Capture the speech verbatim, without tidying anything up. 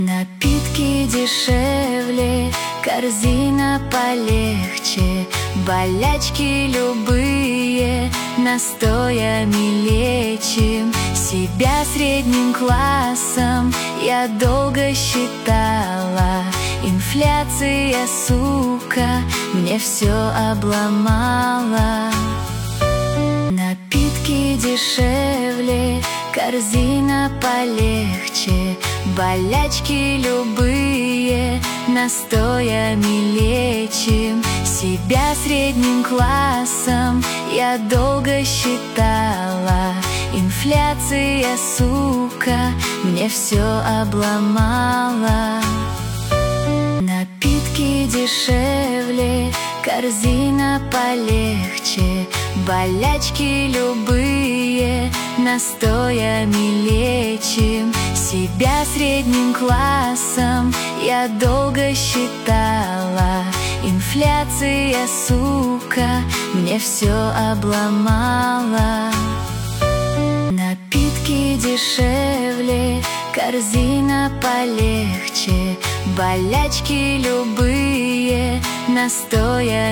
Напитки дешевле, корзина полегче, болячки любые настоями лечим. Себя средним классом я долго считала, инфляция, сука, мне все обломала. Напитки дешевле, корзина полегче, болячки любые настоями лечим. Себя средним классом я долго считала, инфляция, сука, мне все обломала. Напитки дешевле, корзина полегче, болячки любые настоями лечим. Себя средним классом я долго считала, инфляция, сука, мне все обломала. Напитки дешевле, корзина полегче, болячки любые настоями